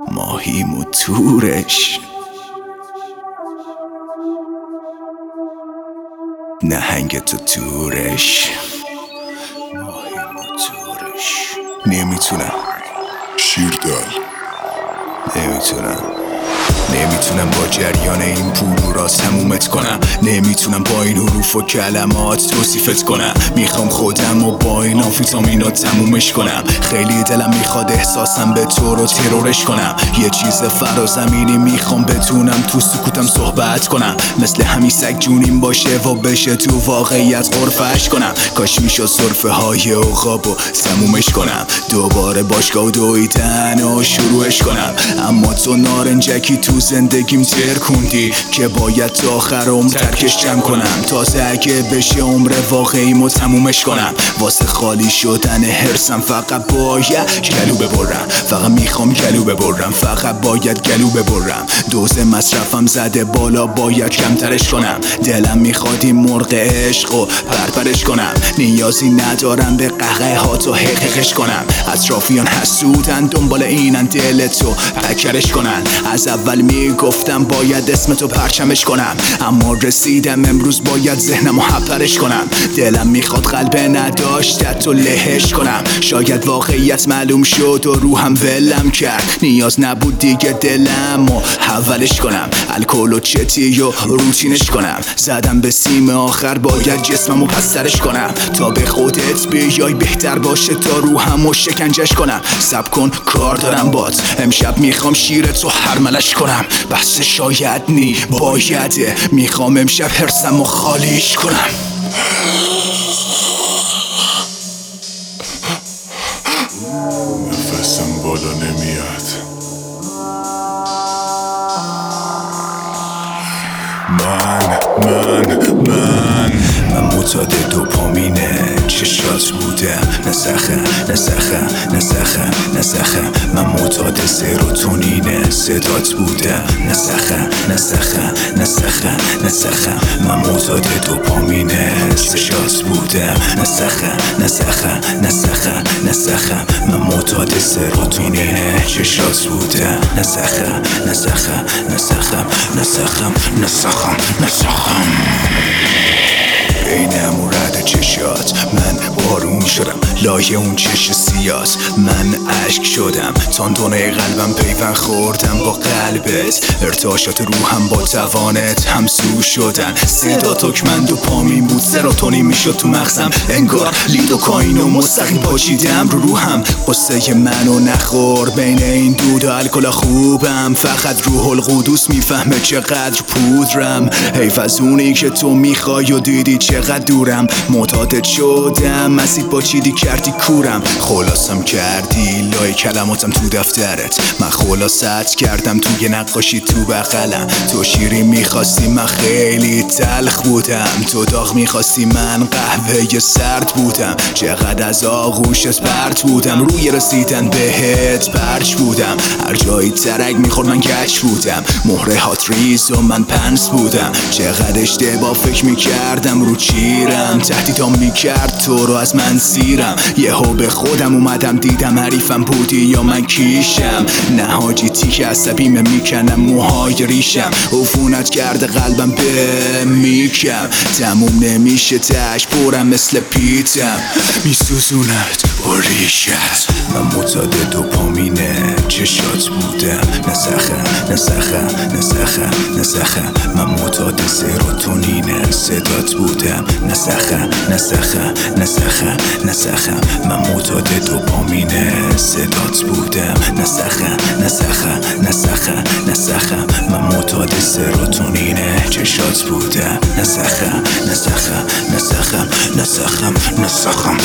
ماهیم و تورش، نهنگ تو تورش، ماهیم و تورش. نمیتونم شیردل، نمیتونم با جریان این پول را تمومت کنم. نمیتونم با این حروف و کلمات توصیفت کنم. میخوام خودم و با این آمفیتامینات تمومش کنم. خیلی دلم میخواد احساسم به تو رو ترورش کنم. یه چیز فرازمینی میخوام بتونم تو سکوتم صحبت کنم. مثل همین سگ جونیم باشه و بشه تو واقعیت غرفش کنم. کاش میشد صرفه های عقاب و تمومش کنم. دوباره باشگاه و دویدن و شروعش کنم. اما تو نارنجکی تو زندگیم ترکوندی که باید تا آخر عمر ترکش جمع کنم. تازه اگه بشه عمر واقعیمو تمومش کنم. واسه خالی شدن حرسم فقط باید گلو ببرم. فقط میخوام گلو ببرم. فقط باید گلو ببرم. دوز مصرفم زده بالا، باید کمترش کنم. دلم میخواد این مرغ عشقو پرپرش کنم. نیازی ندارم به قهقه ها تو حقیقش کنم. اطرافیان حسودن دنبال اینن دلتو پکرش کنن. از اول میگفتم باید اسمتو پرچمش کنم، اما رسیدم امروز باید ذهنمو حپرش کنم. دلم میخواد قلب نداشتت و لهش کنم. شاید واقعیت معلوم شد و روحم ولم کرد. نیاز نبود دیگه دلمو حولش کنم. الکل و چتی و روتینش کنم. زدم به سیم آخر، باید جسممو پسترش کنم. تا به خودت بیای بهتر باشه تا روحمو شکنجش کنم. صبر کن کار دارم بات، امشب میخوام شیرتو هرملش کنم. بس شاید نی بایده، میخوام امشب حرسمو خالیش کنم. نفسم بالا نمیاد. من معتاد دوپامینه چشات بودم. نسخه من معتاد سروتونینه صدات بودم. نسخه من معتاد دوپامینه چشات بودم. نسخه من معتاد سروتونینه چشات بودم. نسخم این همون رد چشات من بارون شدم. لایه اون چش سیاس من اشک شدم. تاندونه قلبم پیوند خوردم با قلبت. ارتعاشات روحم با توانت همسو شدن. صدا تکمند و پامین بود، سروتونین میشد تو مغزم. انگار لیدوکاین و مستقیم پاچیدم رو روحم. قصه منو نخور، بین این دود و الکل خوبم. فقط روح القدس میفهمه چقدر پودرم. حیف از اونی که تو میخوای و دیدی چقدر دورم. معتادت شدم، مسید با چیدی کردی کورم. خلاصم کردی لای کلماتم تو دفترت. من خلاصت کردم توی نقاشی تو بغلم. تو شیری میخواستی من خیلی تلخ بودم. تو داغ میخواستی من قهوه سرد بودم. چقدر از آغوشت پرت بودم. روی رسیدن بهت پرچ بودم. هر جایی ترک میخورد من گچ بودم. مهره هات ریز و من پنس بودم. چقدر اشتباه فکر میکردم رو چیرم. تهدیدام میکرد تو رو از من سیرم. یهو به خودم اومدم دیدم حریفم بودی یا من کیشم. نه حاجی تیک عصبیمه میکنم موهای ریشم. عفونت کرده قلبم به میکم. تموم نمیشه تش پرم مثل پیتم. میسوزونت با ریشت. من معتاد دوپامینه چشات بودم. نسخه من معتاد سروتونینه صدات بودم. نسخه من معتاد دوپامینه صدات بودم. نسخه من معتاد سروتونینه چشات بودم. نسخم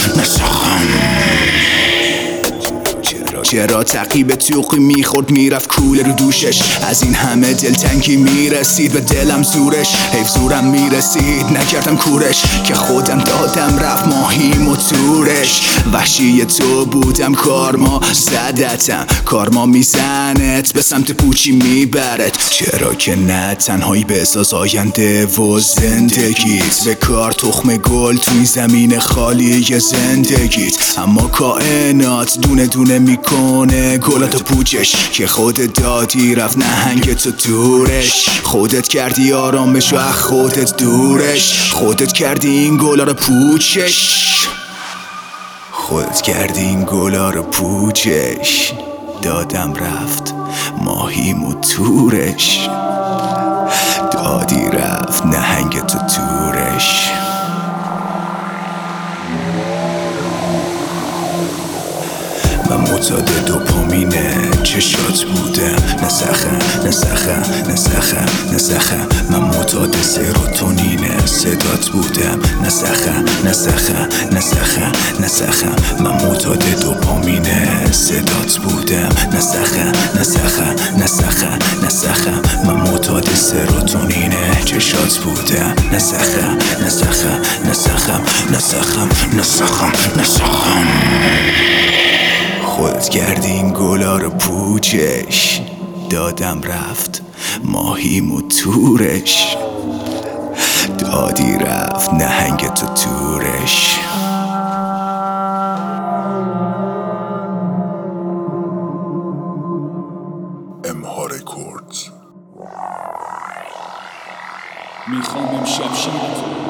چرا تعقیب توقی میخورد میرفت کوله رو دوشش. از این همه دلتنگی میرسید به دلم زورش. حیف زورم میرسید نکردم کورش. که خودم دادم رفت ماهیم و تورش. وحشی تو بودم کارما زدتم. کارما میزنت به سمت پوچی میبرد. چرا که نه تنهایی به اساس آینده و زندگیت. به کار تخم گل تو این زمین خالی زندگیت. اما کائنات دونه دونه میکن میکنه گلاتو پوچش که خودت دادی رفت نهنگ تو دورش. خودت کردی آرامش و از خودت دورش. خودت کردی این گلا رو پوچش. خودت کردی این گلا رو پوچش. دادم رفت ماهیم و تورش. دادی رفت نهنگ تو تورش. من معتاد دوپامینه چشات بودم. نسخه من معتاد سروتونینه صدات بودم. نسخه من معتاد دوپامینه صدات بودم. نسخه من معتاد سروتونینه چشات بودم. نسخم خودت کردی این گلا رو پوچش. دادم رفت ماهیم و تورش. دادی رفت نهنگ تو تورش. امها رکوردز. میخوام امشب شیرت